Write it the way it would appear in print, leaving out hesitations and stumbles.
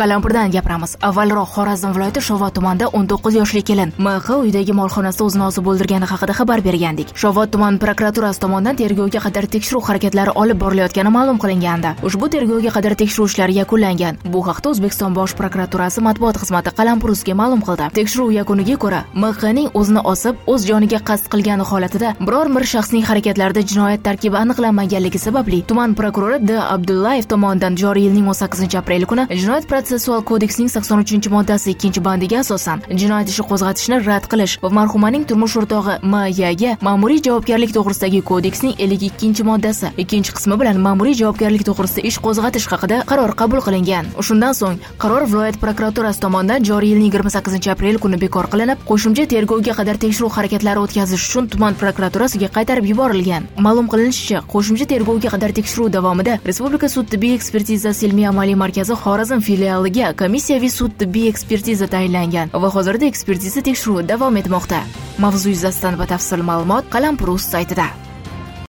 Qalampirdan gapiramiz. Avvalroq Xorazm viloyati Shovot tumanida 19 yoshli kelin MX uydagi molxonasida o'zini o'zi o'ldirgani haqida xabar bergandik. Shovot tuman prokuraturasi tomonidan tergovga qadar tekshiruv harakatlari olib borilayotgani ma'lum qilingandi. Ushbu tergovga qadar tekshiruv ishlari yakunlangan. Bu haqda O'zbekiston bosh prokuraturasi matbuot xizmati Qalampirusga ma'lum qildi. Tekshiruv yakuniga ko'ra, MXning o'zini osib, o'z joniga qasd qilgani holatida biror bir shaxsning harakatlarida jinoyat tarkibi aniqlanmaganligi sababli tuman prokurori D. Abdullayev tomonidan joriy yilning 18-aprel kuni Jinoyat protsessual kodeksining 83-moddasi 2-bandiga asosan jinoyat ishi qo'zg'atishni rad qilish va marhumaning turmush o'rtog'i M.Y.ga ma'muriy javobgarlik to'g'risidagi kodeksning 52-moddasi 2-qismi bilan ma'muriy javobgarlik to'g'risida ish qo'zg'atish haqida qaror qabul qilingan. Shundan so'ng qaror viloyat prokuraturasi tomonidan joriy yilning 28-aprel kuni bekor qilinib, qo'shimcha tergovga qadar tekshiruv harakatlari o'tkazish uchun tuman prokuraturasiga qaytarib yuborilgan. Ma'lum qilinishicha, qo'shimcha tergovga qadar tekshiruv davomida Respublika sud tibbiy ekspertizasi ilmiy amaliy markazi Xorazm filialiga komissiyaviy sud tibbiy ekspertiza tayinlangan va hozirda ekspertiza tekshiruvi davom etmoqda. Mavzu yuzasidan batafsil ma'lumot Qalampirus saytida.